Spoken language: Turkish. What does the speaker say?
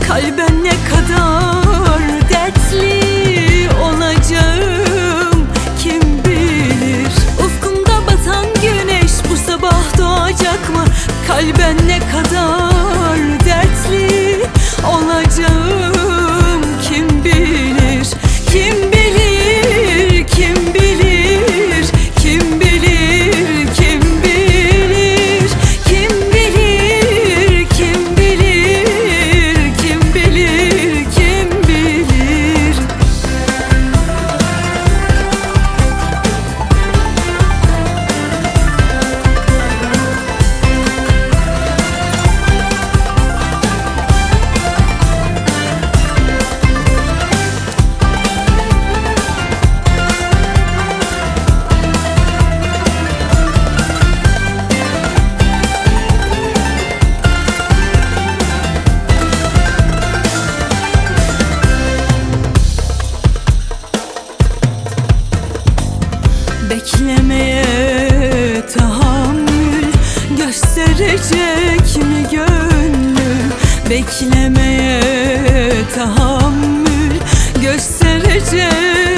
Kalben ne kadar dertli olacağım kim bilir. Ufkumda batan güneş bu sabah doğacak mı? Kalben ne kadar dertli olacağım kim bilir. Kim bilir, kim bilir, kim bilir, kim bilir, kim bilir, kim bilir, kim bilir, kim bilir. Beklemeye tahammül gösterecek mi gönlüm? Beklemeye tahammül gösterecek